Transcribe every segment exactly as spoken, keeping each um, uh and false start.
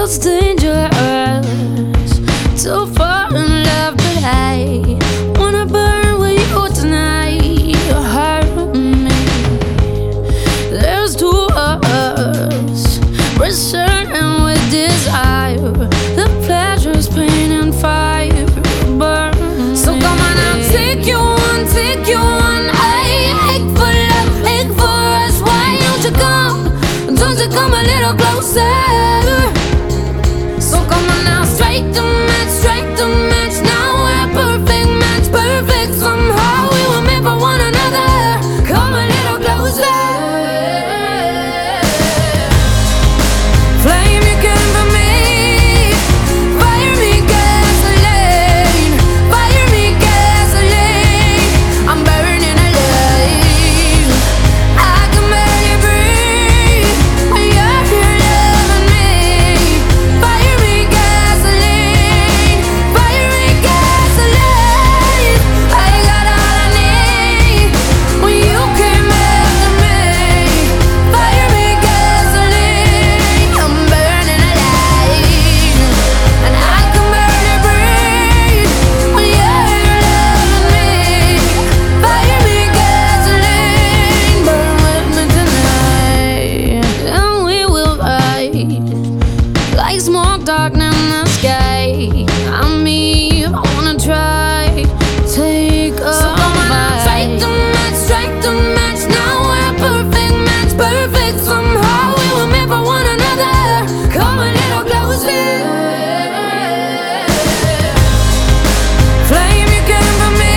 feels dangerous, too far in love, but I wanna burn with you tonight. You hurt me. There's two of us, returning with desire. The pleasure's pain and fire burn. So come on, I'll take you on, take you on. I ache for love, ache for us. Why don't you come? Don't you come a little closer? So come on now, straight to match, straight to match. Now we're a perfect match, perfect somehow. We were meant for one another. Come a little closer. Flame, you came for me. Fire me gasoline, fire me gasoline. I'm burning alive. I can barely breathe when you're here loving me. Fire me gasoline, fire me gasoline. I got all I need when you came after me. Fire me gasoline. I'm burning alive, and I can barely breathe when you're loving me. Fire me gasoline, burn with me tonight, and we will ride like smoke darkening the sky. I mean, I wanna try, take a so come on, I'll strike the match, strike the match. Now we're a perfect match, perfect somehow. We were meant for one another. Come a little closer. Flame, you came for me.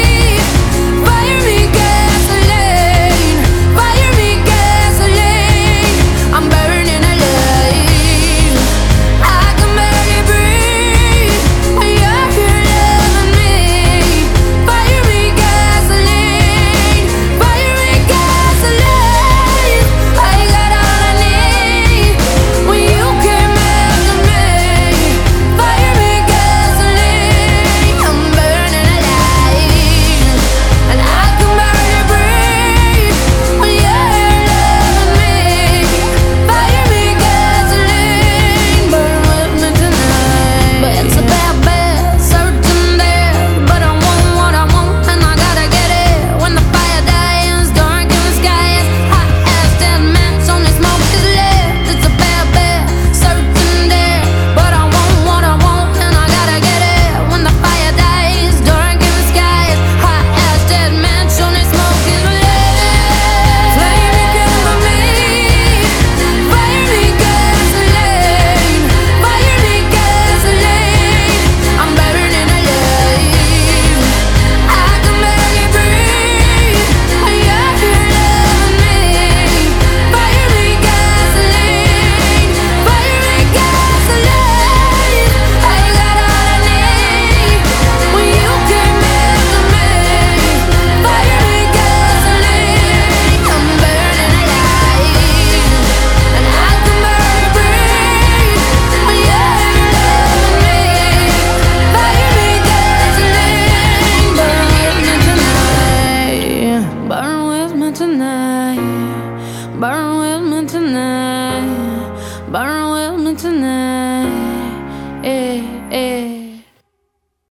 Fire me gasoline, fire me gasoline. I'm burning alive. I can barely breathe when you're here loving me. Fire me gasoline, fire me gasoline. I got all I need when you came after me. Fire me gasoline. I'm burning alive, and I can barely breathe when you're here loving me. Fire me gasoline, burn with me tonight. But it's a bad, bad, certain there. But I want what I want, and I gotta get it. When the fire dies, dark in the sky is hot as dead match, only smoke is left. It's a bad, bad, certain there. But I want what I want, and I gotta get it. When the fire dies, dark in the sky is hot as dead match, only smoke is left. Flame, you came for me. Fire me gasoline, fire me gasoline. I'm burning alive. I can barely breathe when you're here loving me. Fire me gasoline, fire me gasoline. I got all I need when you came after me. Fire me gasoline. I'm burning alive, and I can barely breathe when you're here loving me. Fire me gasoline, burn with me tonight, burn with me tonight, burn with me tonight, burn with me tonight. Eh, eh.